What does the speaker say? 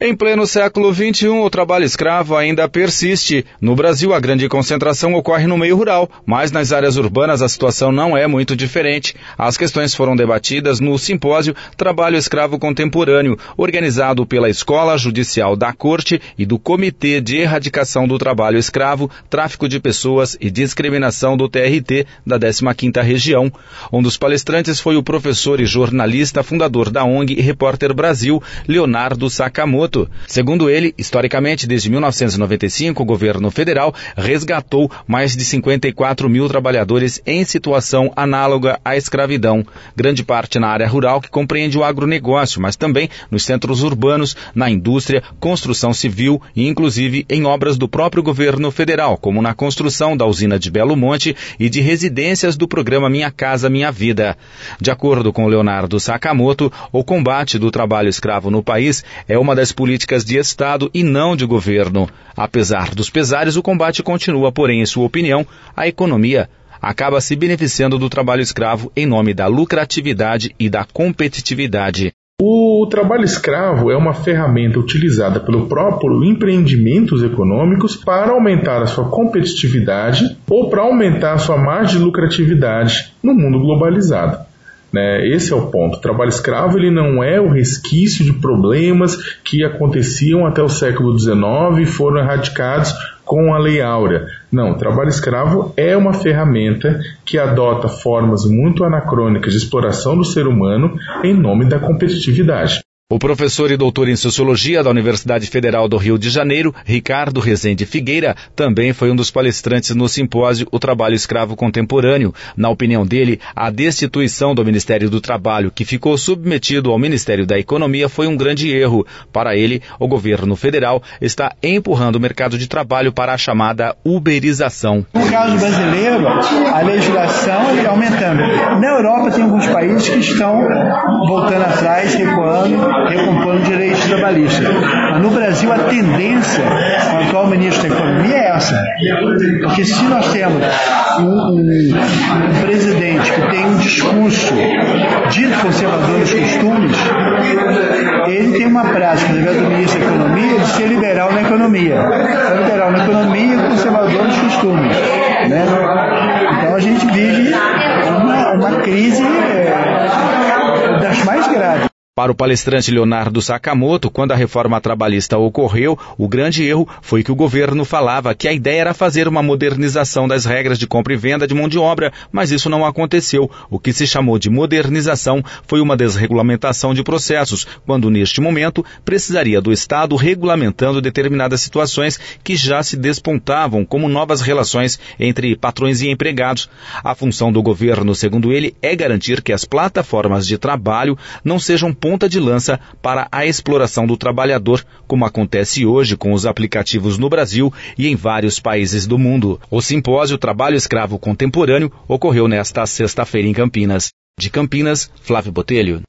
Em pleno século XXI, o trabalho escravo ainda persiste. No Brasil, a grande concentração ocorre no meio rural, mas nas áreas urbanas a situação não é muito diferente. As questões foram debatidas no simpósio Trabalho Escravo Contemporâneo, organizado pela Escola Judicial da Corte e do Comitê de Erradicação do Trabalho Escravo, Tráfico de Pessoas e Discriminação do TRT da 15ª Região. Um dos palestrantes foi o professor e jornalista, fundador da ONG e Repórter Brasil, Leonardo Sakamoto. Segundo ele, historicamente, desde 1995, o governo federal resgatou mais de 54 mil trabalhadores em situação análoga à escravidão. Grande parte na área rural, que compreende o agronegócio, mas também nos centros urbanos, na indústria, construção civil e, inclusive, em obras do próprio governo federal, como na construção da usina de Belo Monte e de residências do programa Minha Casa Minha Vida. De acordo com Leonardo Sakamoto, o combate do trabalho escravo no país é uma das políticas de Estado e não de governo. Apesar dos pesares, o combate continua, porém, em sua opinião, a economia acaba se beneficiando do trabalho escravo em nome da lucratividade e da competitividade. O trabalho escravo é uma ferramenta utilizada pelo próprio empreendimentos econômicos para aumentar a sua competitividade ou para aumentar a sua margem de lucratividade no mundo globalizado. Esse é o ponto. O trabalho escravo ele não é o resquício de problemas que aconteciam até o século XIX e foram erradicados com a Lei Áurea. Não, o trabalho escravo é uma ferramenta que adota formas muito anacrônicas de exploração do ser humano em nome da competitividade. O professor e doutor em Sociologia da Universidade Federal do Rio de Janeiro, Ricardo Rezende Figueira, também foi um dos palestrantes no simpósio O Trabalho Escravo Contemporâneo. Na opinião dele, a destituição do Ministério do Trabalho, que ficou submetido ao Ministério da Economia, foi um grande erro. Para ele, o governo federal está empurrando o mercado de trabalho para a chamada uberização. No caso brasileiro, a legislação está aumentando. Na Europa tem alguns países que estão voltando atrás, recompondo direitos trabalhistas. Mas no Brasil a tendência com o atual ministro da Economia é essa. Porque se nós temos um presidente que tem um discurso dito conservador nos costumes, ele tem uma prática, através do ministro da Economia, de ser liberal na economia. Ser liberal na economia e conservador nos costumes. Então a gente vive uma crise das mais graves. Para o palestrante Leonardo Sakamoto, quando a reforma trabalhista ocorreu, o grande erro foi que o governo falava que a ideia era fazer uma modernização das regras de compra e venda de mão de obra, mas isso não aconteceu. O que se chamou de modernização foi uma desregulamentação de processos, quando neste momento precisaria do Estado regulamentando determinadas situações que já se despontavam, como novas relações entre patrões e empregados. A função do governo, segundo ele, é garantir que as plataformas de trabalho não sejam ponta de lança para a exploração do trabalhador, como acontece hoje com os aplicativos no Brasil e em vários países do mundo. O simpósio Trabalho Escravo Contemporâneo ocorreu nesta sexta-feira em Campinas. De Campinas, Flávio Botelho.